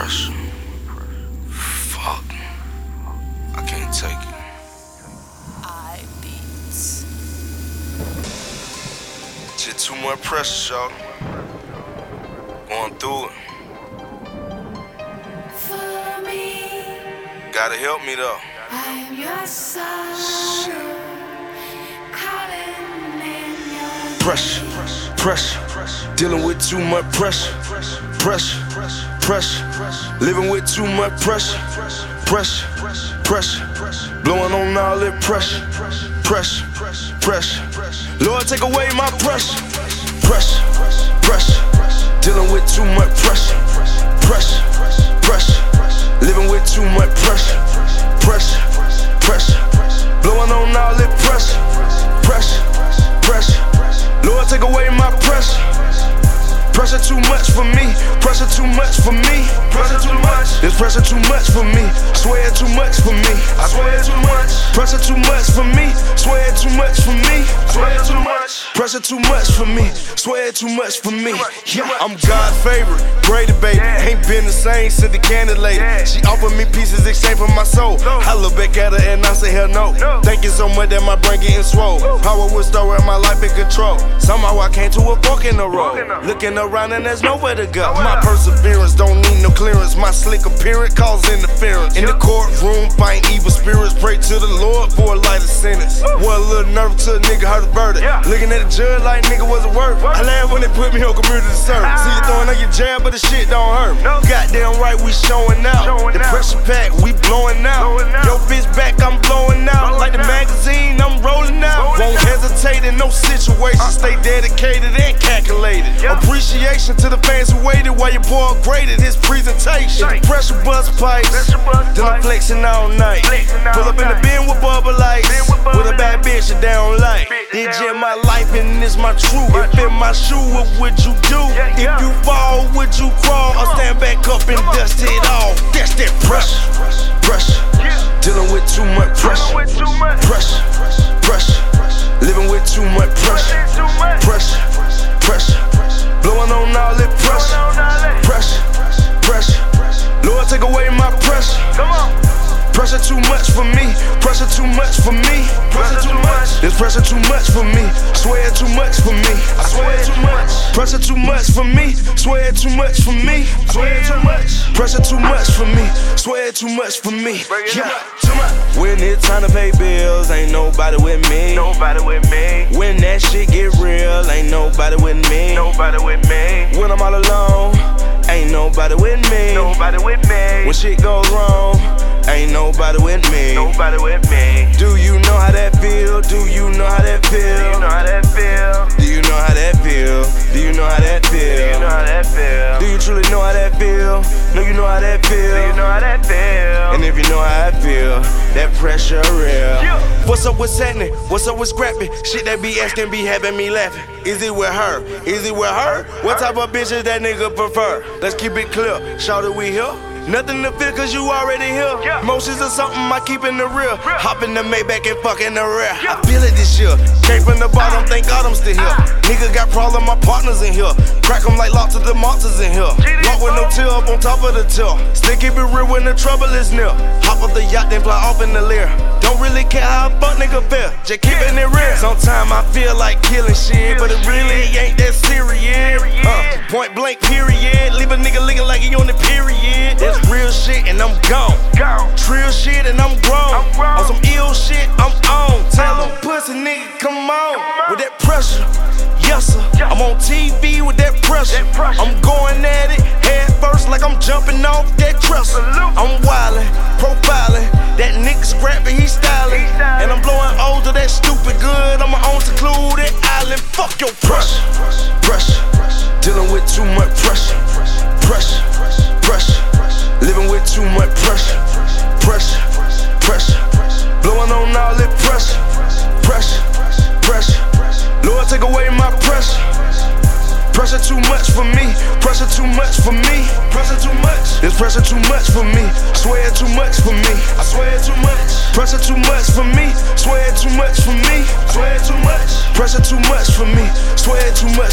Pressure. Fuck. I can't take it. iBeats. Shit, too much pressure, y'all. Going through it. For me, Gotta help me though. I am your sorrow, calling in your Pressure, pressure. Dealing with too much pressure. Pressure, pressure. Living with too much pressure. Pressure, pressure. Blowing on all that pressure. Pressure, pressure. Lord, take away my pressure. Pressure, pressure. Dealing with too much pressure. Pressure, pressure. Living with too much pressure. Pressure, pressure. Blowing on all that pressure. Pressure, pressure. Lord, take away my pressure. Pressure too much for me. Pressure too much for me. Pressure too much. This pressure too much for me. Swear too much for me. I swear too much. Pressure too much for me. Swear too much for me. Swear too much. Pressure too much for me. Swear too much for me. Yeah, I'm God's favorite. Greater baby. Ain't been the same since the candid lady. She offered me pieces exchange for my soul. I look back at her and I say hell no. Thank you so much that my brain getting swole. Power will store and my life in control. Somehow I came to a fork in the road. Looking around and there's nowhere to go. My perseverance don't need no clearance. My slick appearance cause interference. In the courtroom, fighting evil spirits. Pray to the Lord for a lighter sentence. What a little nerve till a nigga heard a verdict. Looking at the judge like nigga wasn't worth. I laugh when they put me on community service. See you throwing on your jab, but the shit don't hurt. Goddamn right, we showing out. The pressure pack, we blowing out. Yo bitch back, I'm blowing out. Like the magazine, I'm rolling out. Won't hesitate in no situation. Stay dedicated and calculated. Appreciation to the fans who waited while your boy graded his presentation. Pressure bust pipes, then I'm flexing all night. Pull up in the bin with bubble lights, with a bad bitch that they don't like. It's just my life and it's my truth. If in my shoe, what would you do? If you fall, would you crawl? Or stand back up and dust it off? That's that pressure, pressure. Dealing with too much pressure, pressure, pressure. Living with too much pressure, pressure, pressure. Blowing on all that pressure, pressure, pressure. Lord, take away my pressure. Come on. Pressure too much for me. Pressure too much for me. Pressure too much. This pressure too much for me. Swear too much for me. I swear too much. Pressure too much for me. Swear too much for me. Swear too much. Pressure too much for me. Swear too much for me. Yeah. When it's time to pay bills, ain't nobody with me. Nobody with me. When that shit get real, ain't nobody with me. Nobody with me. When I'm all alone, ain't nobody with me. Nobody with me. When shit goes wrong, ain't nobody with me. Nobody with me. Do you know how that feel? Do you know how that feel? Do you know how that feel? Do you know how that feel? Do you know how that feel? Do you know how that feel? Do you truly know how that feel? No, you know how that feel? Do you know how that feel? And if you know how I feel, that pressure real. What's up with Satney? What's up with Scrappy? Shit that be asking be having me laughing. Is it with her? Is it with her? What type of bitches that nigga prefer? Let's keep it clear. Shout it, we here. Nothing to fear cause you already here. Motions are something I keep in the rear. Hop in the Maybach and fuck in the rear. I feel it this year. Came from the bottom, thank God I'm still here. Nigga got problem, my partners in here. Crack them like lots of the monsters in here. Walk with no tail up on top of the tail. Still keep it real when the trouble is near. Hop off the yacht then fly off in the leer. Don't really care how a fuck nigga feel. Just keeping it real. Sometimes I feel like killing shit, but it really ain't that serious. Point blank period. Leave a nigga looking like he on the period. That's real shit and I'm gone. Trill shit and I'm grown. On some ill shit, I'm on. Tell them pussy nigga, come on. With that pressure, yes sir. I'm on TV with that pressure. I'm going at it head first like I'm jumping off that dresser. I'm wildin', profiling. That nigga scrappy, he styling. And I'm blowing O's to that stupid good. I'm on secluded island. Fuck your pressure, pressure. Dealing with too much pressure, pressure, pressure. Living with too much pressure, pressure, pressure. Blowing on all that pressure, pressure, pressure. Lord, take away my pressure. Pressure too much for me. Pressure too much for me. Pressure too much. This pressure too much for me. Swear too much for me. I swear too much. Pressure too much for me. Swear too much for me. Swear too much. Pressure too much for me. Swear too much